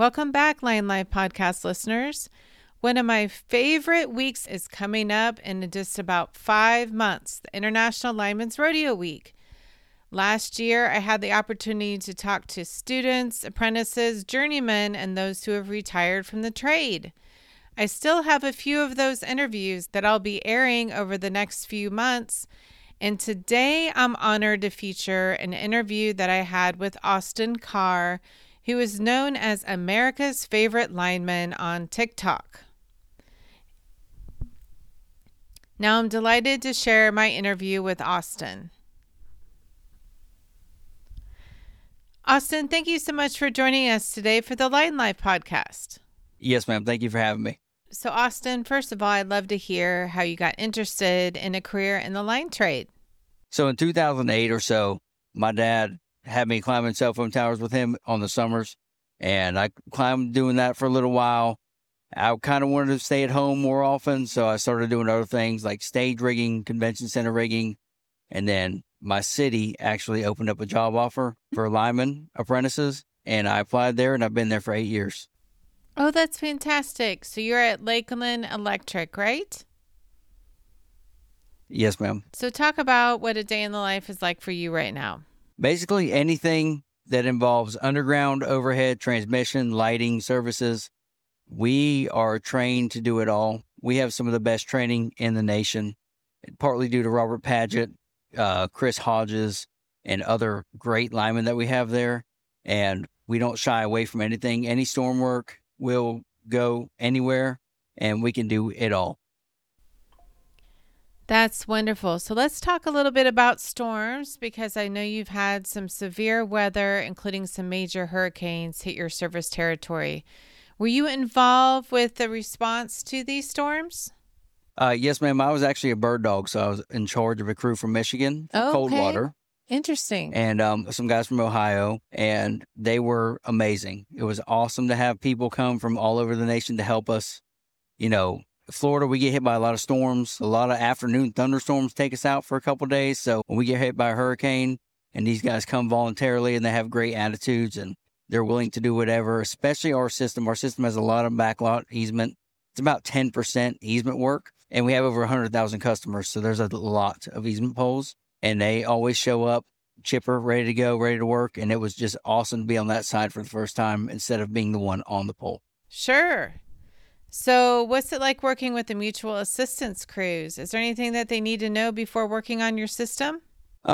Welcome back, Line Life podcast listeners. One of my favorite weeks is coming up in just about 5 months, the International Lineman's Rodeo Week. Last year, I had the opportunity to talk to students, apprentices, journeymen, and those who have retired from the trade. I still have a few of those interviews that I'll be airing over the next few months. And today I'm honored to feature an interview that I had with Austin Carr, who is known as America's favorite lineman on TikTok. Now I'm delighted to share my interview with Austin. Austin, thank you so much for joining us today for the Line Life podcast. Yes, ma'am. Thank you for having me. So Austin, first of all, I'd love to hear how you got interested in a career in the line trade. So in 2008 or so, my dad had me climbing cell phone towers with him on the summers, and I climbed doing that for a little while. I kind of wanted to stay at home more often, so I started doing other things like stage rigging, convention center rigging, and then my city actually opened up a job offer for lineman apprentices, and I applied there, and I've been there for 8 years. Oh, that's fantastic. So you're at Lakeland Electric, right? Yes, ma'am. So talk about what a day in the life is like for you right now. Basically anything that involves underground, overhead, transmission, lighting, services. We are trained to do it all. We have some of the best training in the nation, partly due to Robert Paget, Chris Hodges, and other great linemen that we have there. And we don't shy away from anything. Any storm work, we'll go anywhere, and we can do it all. That's wonderful. So let's talk a little bit about storms, because I know you've had some severe weather, including some major hurricanes, hit your service territory. Were you involved with the response to these storms? Yes, ma'am. I was actually a bird dog, so I was in charge of a crew from Michigan, Coldwater. Interesting. And some guys from Ohio, and they were amazing. It was awesome to have people come from all over the nation to help us. You know, Florida, we get hit by a lot of storms. A lot of afternoon thunderstorms take us out for a couple of days. So when we get hit by a hurricane, and these guys come voluntarily, and they have great attitudes, and they're willing to do whatever, especially our system. Our system has a lot of backlot easement. It's about 10% easement work, and we have over 100,000 customers. So there's a lot of easement poles. And they always show up chipper, ready to go, ready to work. And it was just awesome to be on that side for the first time instead of being the one on the pole. Sure. So what's it like working with the mutual assistance crews? Is there anything that they need to know before working on your system?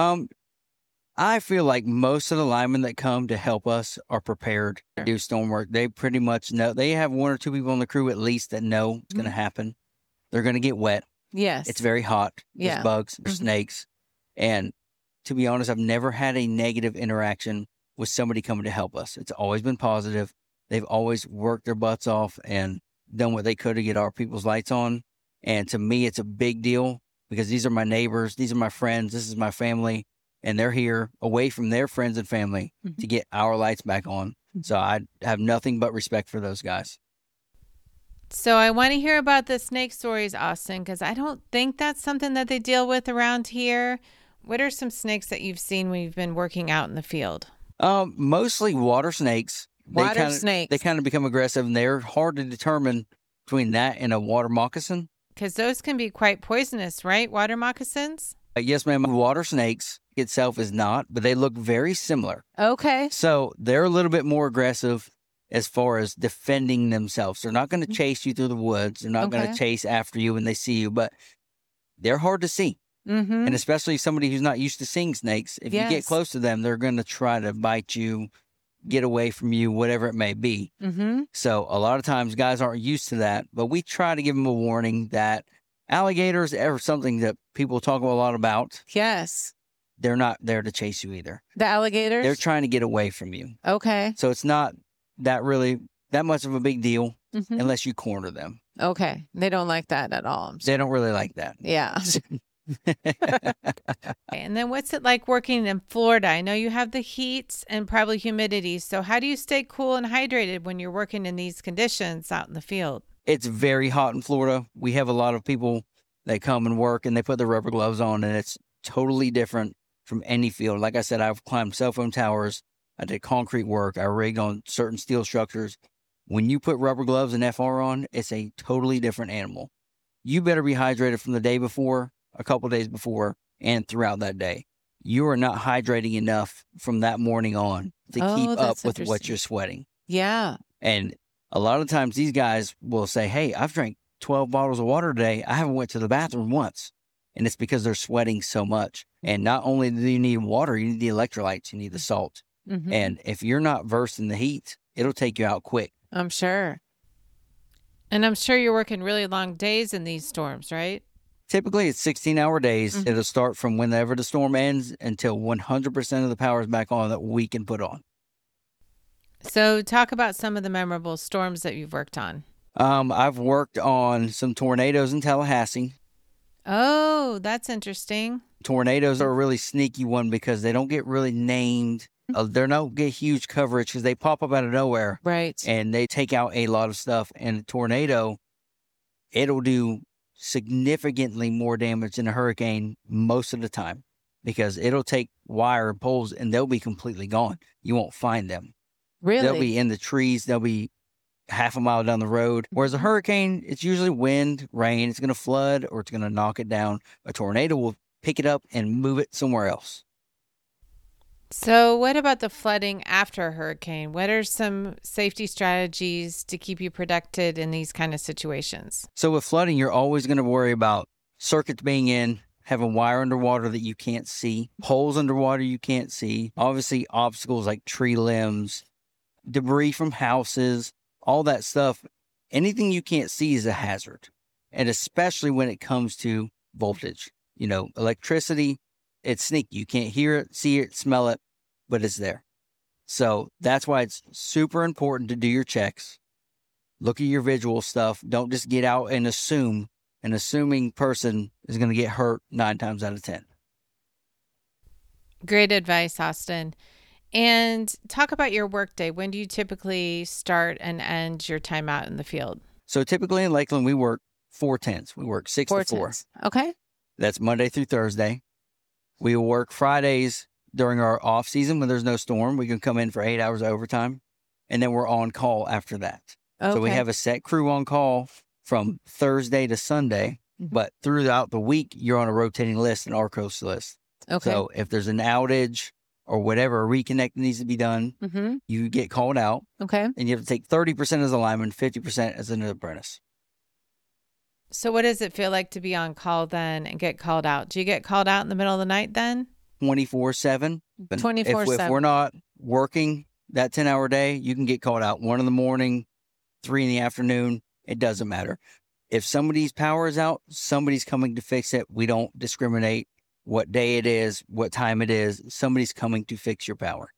I feel like most of the linemen that come to help us are prepared to do storm work. They pretty much know. They have one or two people on the crew at least that know it's going to happen. They're going to get wet. Yes. It's very hot. There's bugs, there's snakes. And to be honest, I've never had a negative interaction with somebody coming to help us. It's always been positive. They've always worked their butts off and done what they could to get our people's lights on. And to me, it's a big deal because these are my neighbors. These are my friends. This is my family. And they're here away from their friends and family to get our lights back on. So I have nothing but respect for those guys. So I want to hear about the snake stories, Austin, because I don't think that's something that they deal with around here. What are some snakes that you've seen when you've been working out in the field? Mostly water snakes. Snakes. They kind of become aggressive, and they're hard to determine between that and a water moccasin. Because those can be quite poisonous, right? Water moccasins? Yes, ma'am. Water snakes itself is not, but they look very similar. Okay. So they're a little bit more aggressive as far as defending themselves. They're not going to chase you through the woods. They're not going to chase after you when they see you, but they're hard to see. And especially somebody who's not used to seeing snakes, if you get close to them, they're going to try to bite you, get away from you, whatever it may be. So a lot of times guys aren't used to that, but we try to give them a warning that alligators are something that people talk a lot about. Yes. They're not there to chase you either. The alligators? They're trying to get away from you. Okay. So it's not that much of a big deal unless you corner them. Okay. They don't like that at all. They don't really like that. Yeah. And then what's it like working in Florida? I know you have the heat and probably humidity. So how do you stay cool and hydrated when you're working in these conditions out in the field? It's very hot in Florida. We have a lot of people that come and work and they put their rubber gloves on, and it's totally different from any field. Like I said, I've climbed cell phone towers. I did concrete work. I rigged on certain steel structures. When you put rubber gloves and FR on, it's a totally different animal. You better be hydrated from the day before, a couple of days before, and throughout that day. You are not hydrating enough from that morning on to keep up with what you're sweating. Yeah. And a lot of times these guys will say, hey, I've drank 12 bottles of water today. I haven't went to the bathroom once. And it's because they're sweating so much. And not only do you need water, you need the electrolytes, you need the salt. Mm-hmm. And if you're not versed in the heat, it'll take you out quick. I'm sure. And I'm sure you're working really long days in these storms, right? Typically, it's 16-hour days. Mm-hmm. It'll start from whenever the storm ends until 100% of the power is back on that we can put on. So talk about some of the memorable storms that you've worked on. I've worked on some tornadoes in Tallahassee. Oh, that's interesting. Tornadoes are a really sneaky one because they don't get really named. They don't get huge coverage because they pop up out of nowhere. Right. And they take out a lot of stuff. And a tornado, it'll do significantly more damage than a hurricane most of the time because it'll take wire and poles and they'll be completely gone. You won't find them. Really? They'll be in the trees. They'll be half a mile down the road. Whereas a hurricane, it's usually wind, rain. It's going to flood or it's going to knock it down. A tornado will pick it up and move it somewhere else. So what about the flooding after a hurricane? What are some safety strategies to keep you protected in these kind of situations? So with flooding, you're always going to worry about circuits being in, having wire underwater that you can't see, holes underwater you can't see, obviously obstacles like tree limbs, debris from houses, all that stuff. Anything you can't see is a hazard. And especially when it comes to voltage. You know, electricity, it's sneaky. You can't hear it, see it, smell it, but it's there. So that's why it's super important to do your checks. Look at your visual stuff. Don't just get out and assume. An assuming person is going to get hurt 9 times out of 10. Great advice, Austin. And talk about your workday. When do you typically start and end your time out in the field? So typically in Lakeland, we work 4/10s. We work 6 to 4. Okay. That's Monday through Thursday. We will work Fridays during our off season when there's no storm. We can come in for 8 hours of overtime, and then we're on call after that. Okay. So we have a set crew on call from Thursday to Sunday, but throughout the week, you're on a rotating list, an ARCOS list. Okay. So if there's an outage or whatever, a reconnect needs to be done, you get called out. Okay. And you have to take 30% as a lineman, 50% as an apprentice. So what does it feel like to be on call then and get called out? Do you get called out in the middle of the night then? 24/7. 24/7. If we're not working that 10-hour day, you can get called out 1 in the morning, 3 in the afternoon. It doesn't matter. If somebody's power is out, somebody's coming to fix it. We don't discriminate what day it is, what time it is. Somebody's coming to fix your power.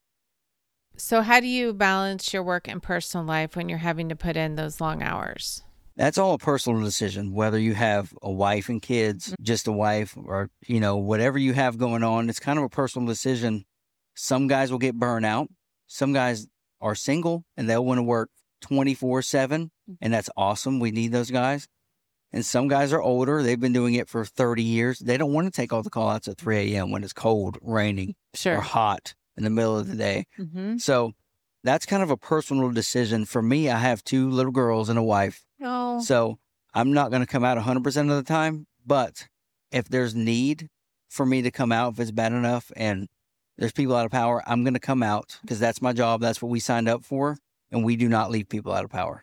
So how do you balance your work and personal life when you're having to put in those long hours? That's all a personal decision, whether you have a wife and kids, just a wife, or, you know, whatever you have going on. It's kind of a personal decision. Some guys will get burned out. Some guys are single and they'll want to work 24/7, and that's awesome. We need those guys. And some guys are older. They've been doing it for 30 years. They don't want to take all the call outs at 3 a.m. when it's cold, raining, or hot in the middle of the day. So that's kind of a personal decision. For me, I have 2 little girls and a wife. Oh. So I'm not going to come out 100% of the time. But if there's need for me to come out, if it's bad enough and there's people out of power, I'm going to come out because that's my job. That's what we signed up for. And we do not leave people out of power.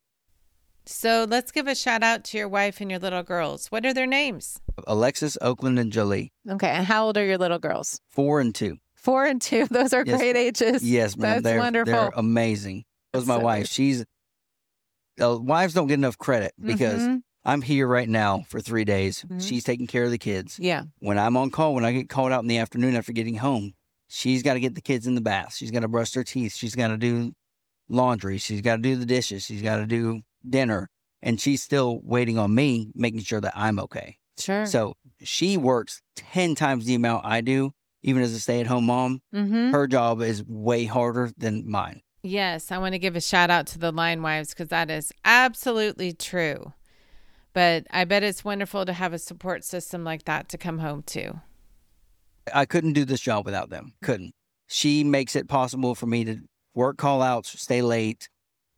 So let's give a shout out to your wife and your little girls. What are their names? Alexis, Oakland, and Jolie. Okay. And how old are your little girls? 4 and 2. 4 and 2. Those are great ages. Yes, ma'am. That's wonderful. They're amazing. That was my wife. Wives don't get enough credit because I'm here right now for 3 days. She's taking care of the kids. Yeah. When I'm on call, when I get called out in the afternoon after getting home, she's got to get the kids in the bath. She's got to brush their teeth. She's got to do laundry. She's got to do the dishes. She's got to do dinner. And she's still waiting on me, making sure that I'm okay. Sure. So she works 10 times the amount I do, even as a stay-at-home mom. Her job is way harder than mine. Yes, I want to give a shout out to the line wives because that is absolutely true. But I bet it's wonderful to have a support system like that to come home to. I couldn't do this job without them. Couldn't. She makes it possible for me to work call-outs, stay late.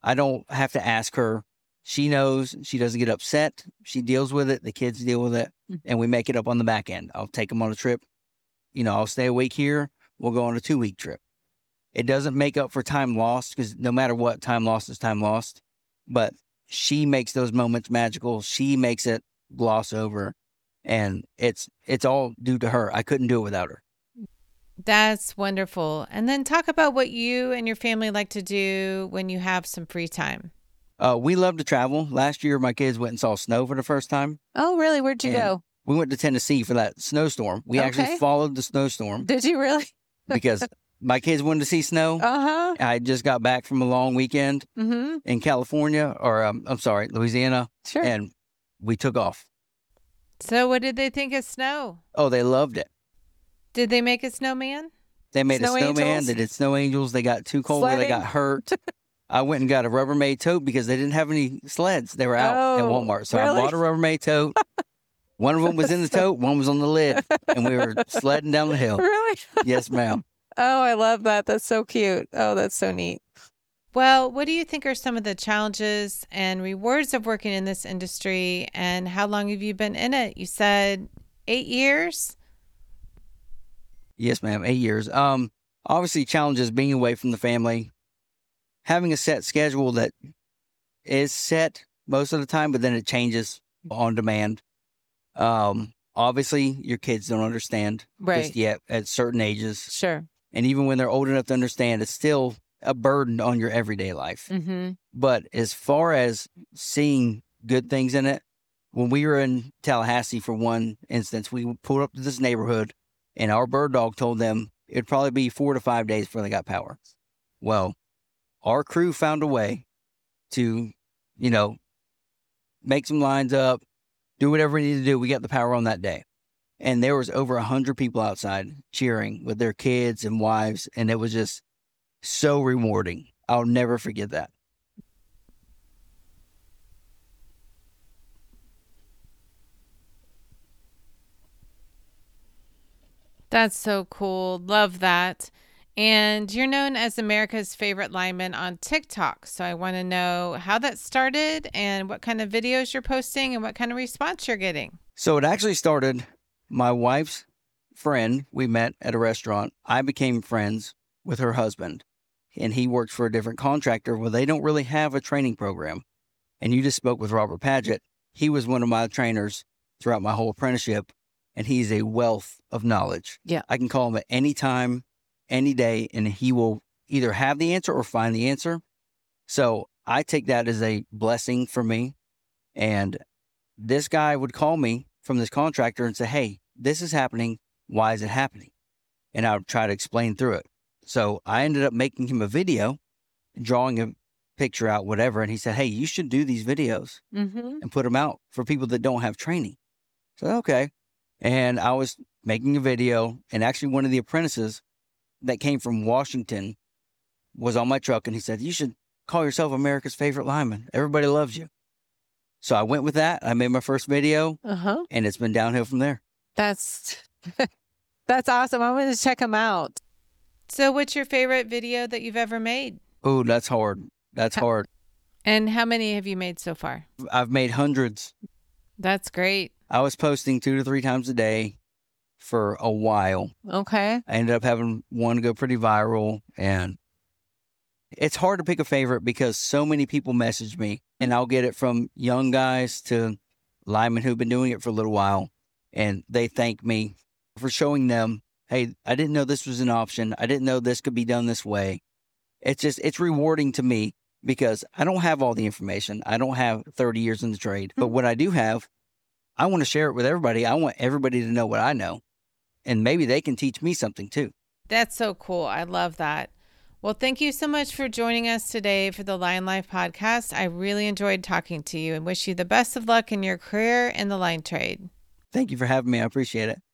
I don't have to ask her. She knows. She doesn't get upset. She deals with it. The kids deal with it, and we make it up on the back end. I'll take them on a trip. I'll stay a week here. We'll go on a 2-week trip. It doesn't make up for time lost because no matter what, time lost is time lost. But she makes those moments magical. She makes it gloss over, and it's all due to her. I couldn't do it without her. That's wonderful. And then talk about what you and your family like to do when you have some free time. We love to travel. Last year, my kids went and saw snow for the first time. Oh, really? Where'd you go? We went to Tennessee for that snowstorm. We actually followed the snowstorm. Did you really? Because my kids wanted to see snow. Uh-huh. I just got back from a long weekend in California, or Louisiana. Sure. And we took off. So what did they think of snow? Oh, they loved it. Did they make a snowman? They made a snowman. They did snow angels. They got too cold where they got hurt. I went and got a Rubbermaid tote because they didn't have any sleds. They were out at Walmart. So really? I bought a Rubbermaid tote. One of them was in the tote. One was on the lid. And we were sledding down the hill. Really? Yes, ma'am. Oh, I love that. That's so cute. Oh, that's so neat. Well, what do you think are some of the challenges and rewards of working in this industry? And how long have you been in it? You said 8 years? Yes, ma'am. 8 years. Obviously, challenges being away from the family, having a set schedule that is set most of the time, but then it changes on demand. Obviously, your kids don't understand just yet at certain ages. Sure. And even when they're old enough to understand, it's still a burden on your everyday life. Mm-hmm. But as far as seeing good things in it, when we were in Tallahassee, for one instance, we pulled up to this neighborhood, and our bird dog told them it'd probably be 4 to 5 days before they got power. Well, our crew found a way to, make some lines up, do whatever we needed to do. We got the power on that day. And there was over 100 people outside cheering with their kids and wives. And it was just so rewarding. I'll never forget that. That's so cool. Love that. And you're known as America's favorite lineman on TikTok. So I want to know how that started and what kind of videos you're posting and what kind of response you're getting. So it actually started, my wife's friend we met at a restaurant. I became friends with her husband, and he works for a different contractor where they don't really have a training program. And you just spoke with Robert Paget. He was one of my trainers throughout my whole apprenticeship, and he's a wealth of knowledge. Yeah. I can call him at any time, any day, and he will either have the answer or find the answer. So I take that as a blessing for me. And this guy would call me from this contractor and say, hey, this is happening. Why is it happening? And I would try to explain through it. So I ended up making him a video, drawing a picture out, whatever. And he said, hey, you should do these videos and put them out for people that don't have training. So, okay. And I was making a video, and actually one of the apprentices that came from Washington was on my truck, and he said, you should call yourself America's favorite lineman. Everybody loves you. So I went with that. I made my first video, and it's been downhill from there. That's awesome. I'm going to check them out. So what's your favorite video that you've ever made? Oh, that's hard. That's hard. And how many have you made so far? I've made hundreds. That's great. I was posting 2 to 3 times a day for a while. Okay. I ended up having one go pretty viral, and it's hard to pick a favorite because so many people message me, and I'll get it from young guys to linemen who've been doing it for a little while, and they thank me for showing them, hey, I didn't know this was an option. I didn't know this could be done this way. It's rewarding to me because I don't have all the information. I don't have 30 years in the trade, but what I do have, I want to share it with everybody. I want everybody to know what I know, and maybe they can teach me something too. That's so cool. I love that. Well, thank you so much for joining us today for the Line Life podcast. I really enjoyed talking to you and wish you the best of luck in your career in the line trade. Thank you for having me. I appreciate it.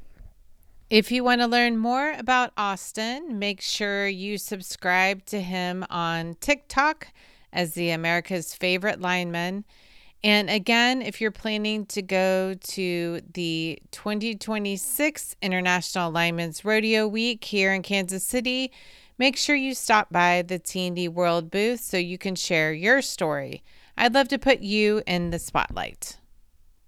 If you want to learn more about Austin, make sure you subscribe to him on TikTok as the America's favorite lineman. And again, if you're planning to go to the 2026 International Linemen's Rodeo Week here in Kansas City, Make sure you stop by the T&D World booth so you can share your story. I'd love to put you in the spotlight.